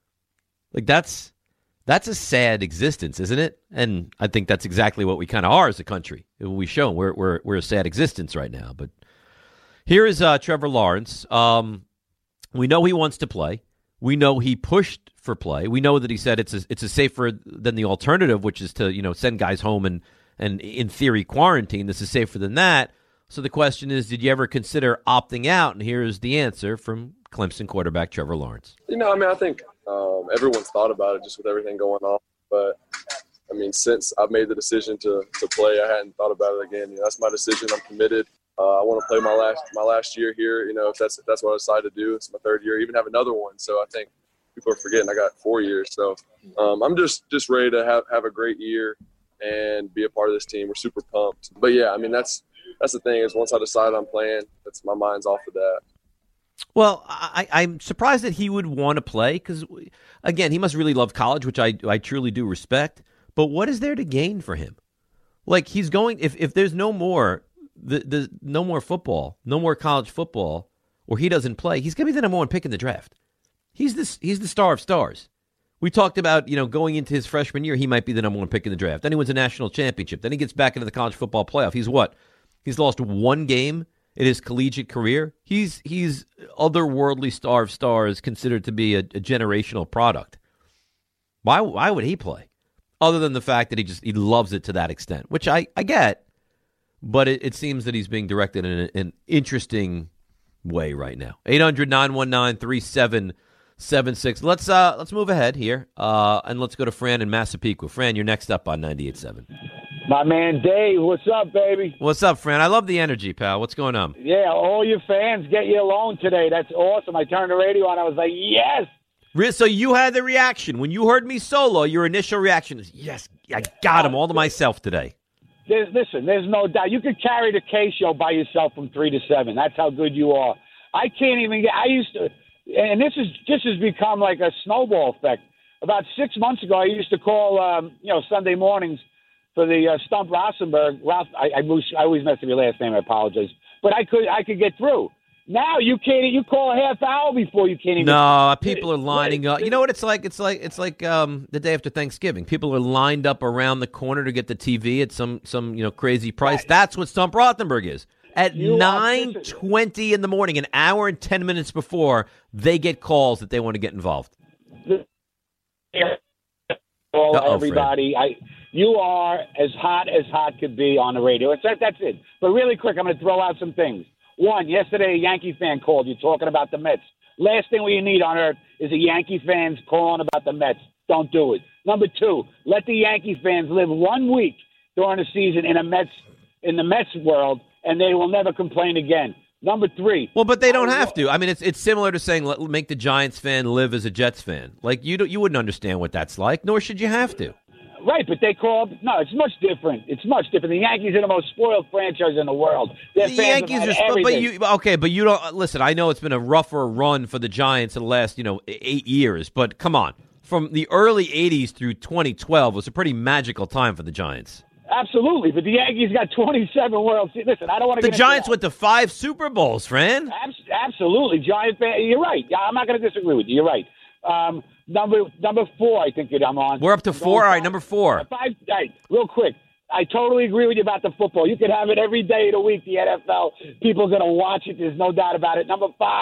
B: Like, that's that's a sad existence, isn't it? And I think that's exactly what we kind of are as a country. We show we're we're we're a sad existence right now. But here is uh, Trevor Lawrence. Um, we know he wants to play. We know he pushed for play. We know that he said it's a, it's a safer than the alternative, which is to, you know, send guys home and and in theory quarantine. This is safer than that. So the question is, did you ever consider opting out? And here is the answer from Clemson quarterback Trevor Lawrence.
J: You know, I mean, I think um, everyone's thought about it just with everything going on. But, I mean, since I've made the decision to, to play, I hadn't thought about it again. You know, that's my decision. I'm committed. Uh, I want to play my last my last year here. You know, if that's if that's what I decide to do, it's my third year. Even have another one. So I think people are forgetting I got four years. So um, I'm just, just ready to have, have a great year and be a part of this team. We're super pumped. But, yeah, I mean, that's that's the thing is once I decide I'm playing, that's my mind's off of that.
B: Well, I, I'm surprised that he would want to play because, again, he must really love college, which I I truly do respect. But what is there to gain for him? Like, he's going – if if there's no more the, the no more football, no more college football, or he doesn't play, he's going to be the number one pick in the draft. He's the, he's the star of stars. We talked about, you know, going into his freshman year, he might be the number one pick in the draft. Then he wins a national championship. Then he gets back into the college football playoff. He's what? He's lost one game in his collegiate career. He's he's otherworldly star of stars, considered to be a, a generational product. Why why would he play? Other than the fact that he just he loves it to that extent, which I, I get, but it, it seems that he's being directed in a, an interesting way right now. eight hundred, nine one nine, three seven seven six. Let's uh let's move ahead here, uh, and let's go to Fran in Massapequa. Fran, you're next up on ninety-eight point seven.
K: My man Dave, what's up, baby?
B: What's up, Fran? I love the energy, pal. What's going on?
K: Yeah, all your fans get you alone today. That's awesome. I turned the radio on. I was like, yes.
B: So you had the reaction. When you heard me solo, your initial reaction is, yes, I got him all to myself today.
K: There's, listen, there's no doubt. You could carry the K Show by yourself from three to seven. That's how good you are. I can't even get – I used to – and this is this has become like a snowball effect. About six months ago, I used to call, um, you know, Sunday mornings for the uh, Stump Rosenberg. Ralph, I, I, I always mess up your last name. I apologize. But I could I could get through. Now you can't. You call a half hour before you can't even.
B: No, people are lining up. You know what it's like? It's like it's like um, the day after Thanksgiving. People are lined up around the corner to get the T V at some some you know crazy price. Right. That's what Stump Rothenberg is. At nine twenty in the morning, an hour and ten minutes before, they get calls that they want to get involved.
K: Call everybody. I. You are as hot as hot could be on the radio. It's that, that's it. But really quick, I'm going to throw out some things. One, yesterday a Yankee fan called you talking about the Mets. Last thing we need on earth is a Yankee fans calling about the Mets. Don't do it. Number two, let the Yankee fans live one week during the season in a Mets in the Mets world, and they will never complain again. Number three.
B: Well, but they don't have to. I mean, it's it's similar to saying let, make the Giants fan live as a Jets fan. Like you don't, you wouldn't understand what that's like, nor should you have to.
K: Right, but they call – no, it's much different. It's much different. The Yankees are the most spoiled franchise in the world. Their
B: the
K: fans
B: Yankees are
K: –
B: but you okay, but you don't – listen, I know it's been a rougher run for the Giants in the last, you know, eight years, but come on. From the early eighties through twenty twelve was a pretty magical time for the Giants.
K: Absolutely, but the Yankees got twenty-seven World Series. Listen, I don't want to
B: – The Giants went to five Super Bowls, Fran.
K: Absolutely. Giant fan. You're right. I'm not going to disagree with you. You're right. Um, number number four, I think I'm on.
B: We're up to four. All right, number four.
K: Five. All right, real quick. I totally agree with you about the football. You could have it every day of the week, the N F L. People are going to watch it. There's no doubt about it. Number five,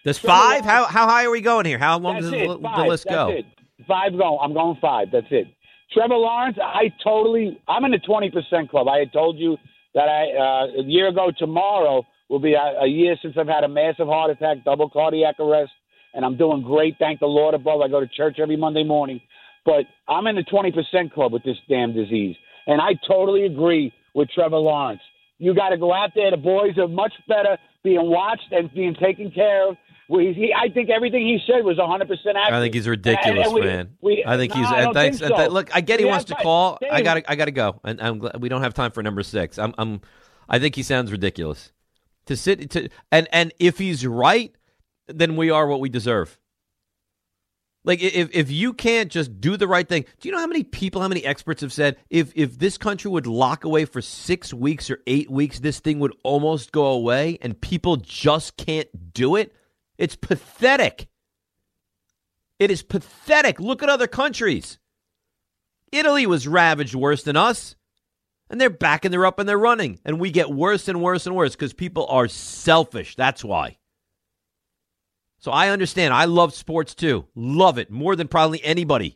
B: There's five? How how high are we going here? How long
K: That's
B: does
K: it.
B: the,
K: Five.
B: the list
K: That's
B: go?
K: It. Five going. I'm going five. That's it. Trevor Lawrence, I totally, I'm in the twenty percent club. I had told you that I uh, a year ago tomorrow will be a, a year since I've had a massive heart attack, double cardiac arrest, and I'm doing great. Thank the Lord above. I go to church every Monday morning. But I'm in the twenty percent club with this damn disease. And I totally agree with Trevor Lawrence. You got to go out there. The boys are much better being watched and being taken care of. We, he, I think everything he said was one hundred percent accurate.
B: I think he's ridiculous,
K: and, and we,
B: man.
K: We,
B: I think
K: no,
B: he's.
K: I
B: And
K: don't
B: thanks.
K: think
B: and
K: so.
B: th- look, I get he
K: Yeah,
B: wants to
K: but
B: call.
K: Dave,
B: I got. to I got to go, and I'm glad we don't have time for number six. I'm. I'm. I think he sounds ridiculous. To sit to and and if he's right, then we are what we deserve. Like if if you can't just do the right thing, do you know how many people, how many experts have said if if this country would lock away for six weeks or eight weeks, this thing would almost go away, and people just can't do it? It's pathetic. It is pathetic. Look at other countries. Italy was ravaged worse than us, and they're back and they're up and they're running, and we get worse and worse and worse because people are selfish. That's why. So I understand. I love sports too. Love it more than probably anybody.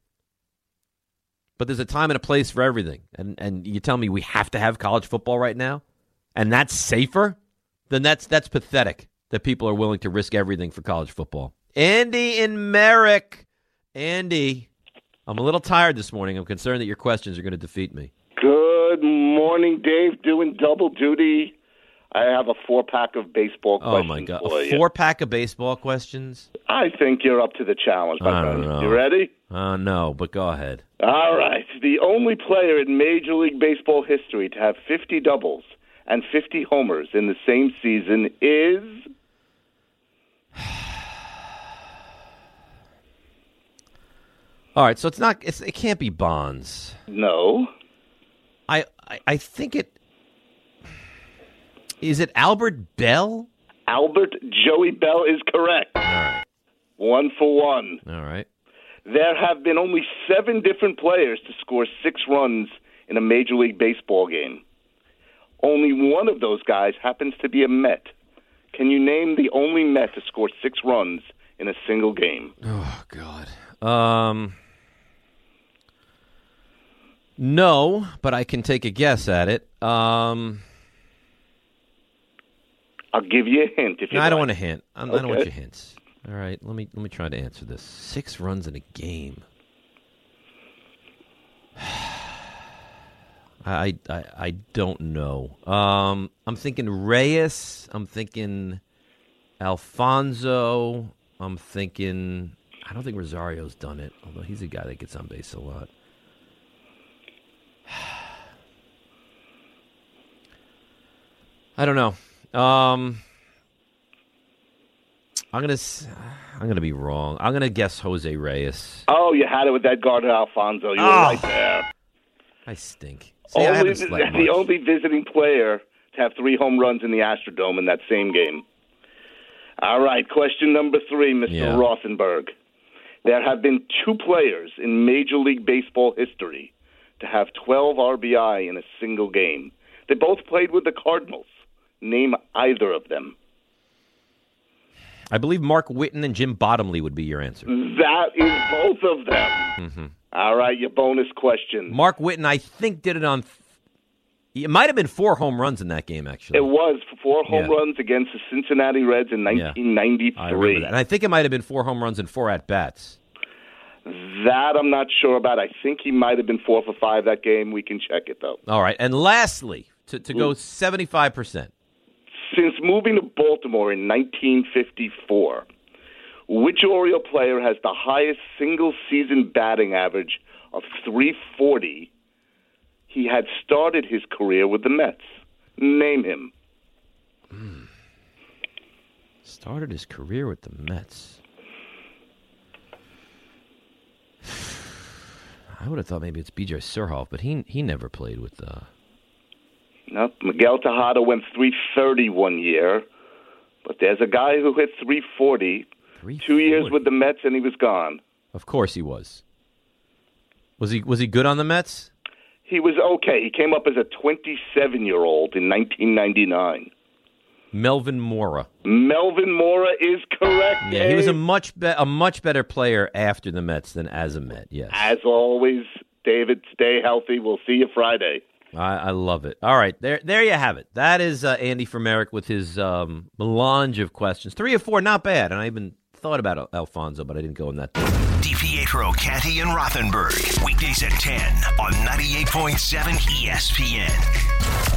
B: But there's a time and a place for everything. And and you tell me we have to have college football right now, and that's safer? Then that's that's pathetic that people are willing to risk everything for college football. Andy in Merrick. Andy, I'm a little tired this morning. I'm concerned that your questions are going to defeat me.
L: Good morning, Dave. Doing double duty. I have a four-pack of baseball questions.
B: Oh, my God.
L: For
B: A
L: you.
B: four-pack of baseball questions?
L: I think you're up to the challenge, my
B: I
L: friend.
B: don't know.
L: You ready?
B: Uh, no, but go ahead.
L: All right. The only player in Major League Baseball history to have fifty doubles and fifty homers in the same season is...
B: All right, so it's not. It's, it can't be Bonds.
L: No.
B: I, I I think it is. It Albert Bell.
L: Albert Joey Bell is correct.
B: All right.
L: One for one.
B: All right.
L: There have been only seven different players to score six runs in a Major League Baseball game. Only one of those guys happens to be a Met. Can you name the only Met to score six runs in a single game?
B: Oh God. Um. No, but I can take a guess at it. Um.
L: I'll give you a hint if you.
B: No, I don't
L: like.
B: want a hint. I,
L: Okay.
B: I don't want your hints. All right, let me let me try to answer this. Six runs in a game. I, I I don't know. Um, I'm thinking Reyes. I'm thinking Alfonso. I'm thinking. I don't think Rosario's done it, although he's a guy that gets on base a lot. I don't know. Um, I'm gonna. I'm gonna be wrong. I'm gonna guess Jose Reyes.
L: Oh, you had it with Edgardo Alfonso. You were
B: Oh.
L: right there.
B: I stink. See, I
L: only
B: haven't
L: the,
B: slept
L: the
B: much.
L: only visiting player to have three home runs in the Astrodome in that same game. All right, question number three, Mister
B: Yeah.
L: Rothenberg. There have been two players in Major League Baseball history to have twelve R B I in a single game. They both played with the Cardinals. Name either of them.
B: I believe Mark Whitten and Jim Bottomley would be your answer.
L: That is both of them.
B: Mm-hmm.
L: All right, your bonus question.
B: Mark Whitten, I think, did it on. It might have been four home runs in that game, actually.
L: It was four home
B: Yeah.
L: runs against the Cincinnati Reds in nineteen ninety-three.
B: I remember that. And I think it might have been four home runs and four at-bats.
L: That I'm not sure about. I think he might have been four for five that game. We can check it, though.
B: All right. And lastly, to, to go seventy-five percent.
L: Since moving to Baltimore in nineteen fifty-four, which Oriole player has the highest single-season batting average of three forty? He had started his career with the Mets. Name him.
B: Mm. Started his career with the Mets. I would have thought maybe it's B J Surhoff, but he he never played with the...
L: No, Miguel Tejada went three thirty one year, but there's a guy who hit three forty, two years with the Mets, and he was gone.
B: Of course he was. Was he was he good on the Mets?
L: He was okay. He came up as a twenty-seven-year-old in nineteen ninety-nine.
B: Melvin Mora.
L: Melvin Mora is correct.
B: Yeah,
L: Dave.
B: he was a much be- a much better player after the Mets than as a Met. Yes.
L: As always, David, stay healthy. We'll see you Friday.
B: I, I love it. All right, there there you have it. That is uh, Andy from Merrick with his um, melange of questions. Three or four, not bad. And I even thought about Al- Alfonso, but I didn't go in that.
A: DiPietro, Canty, and Rothenberg. Weekdays at ten on ninety-eight point seven E S P N.